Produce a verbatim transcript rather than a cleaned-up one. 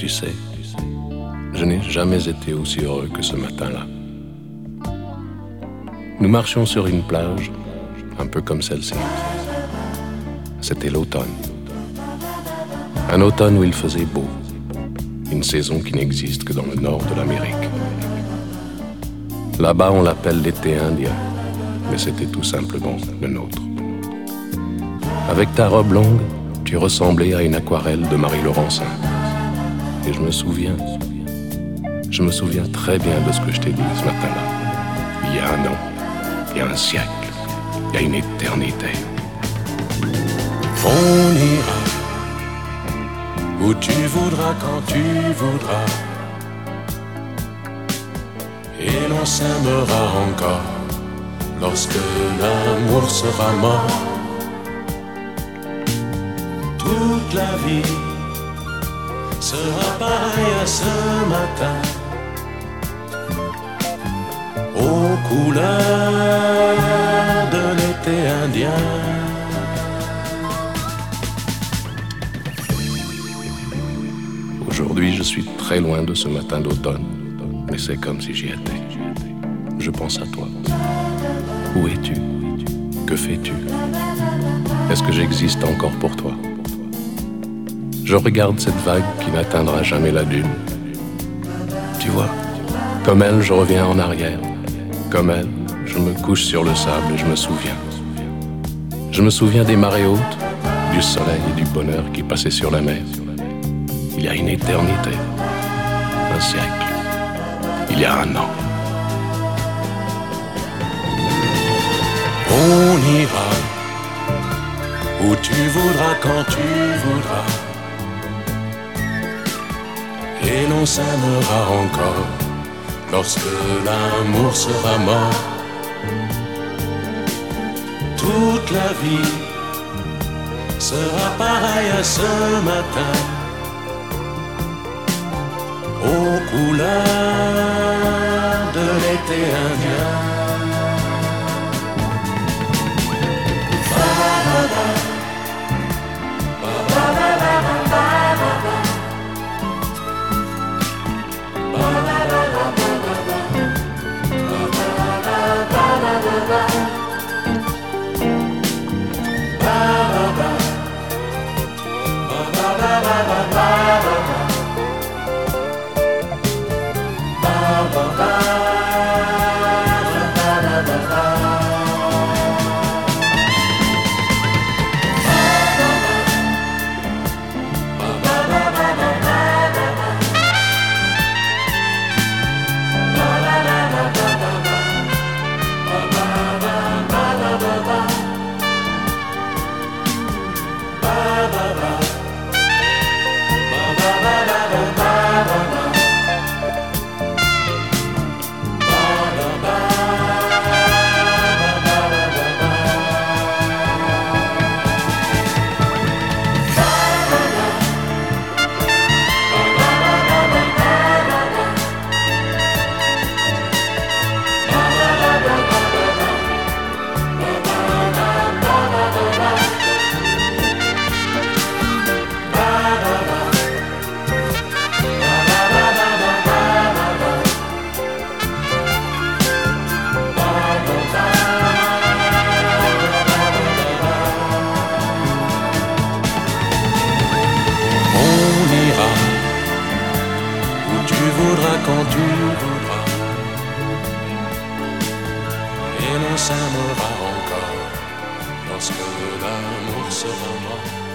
Tu sais, je n'ai jamais été aussi heureux que ce matin-là. Nous marchions sur une plage, un peu comme celle-ci. C'était l'automne. Un automne où il faisait beau. Une saison qui n'existe que dans le nord de l'Amérique. Là-bas, on l'appelle l'été indien, mais c'était tout simplement le nôtre. Avec ta robe longue, tu ressemblais à une aquarelle de Marie Laurencin. Et je me souviens, je me souviens très bien de ce que je t'ai dit ce matin-là. Il y a un an, il y a un siècle, il y a une éternité. On ira où tu voudras, quand tu voudras, et l'on s'aimera encore lorsque l'amour sera mort. Toute la vie sera pareille à ce matin, aux couleurs de l'été indien. Aujourd'hui, je suis très loin de ce matin d'automne, mais c'est comme si j'y étais. Je pense à toi. Où es-tu? Que fais-tu? Est-ce que j'existe encore pour toi? Je regarde cette vague qui n'atteindra jamais la dune. Tu vois, comme elle, je reviens en arrière. Comme elle, je me couche sur le sable et je me souviens. Je me souviens des marées hautes, du soleil et du bonheur qui passaient sur la mer. Il y a une éternité, un siècle, il y a un an. On ira où tu voudras, quand tu voudras, et l'on s'aimera encore lorsque l'amour sera mort. Toute la vie sera pareille à ce matin, aux couleurs de l'été indien. Quand tu voudras, et l'on s'aimera encore lorsque l'amour sera mort.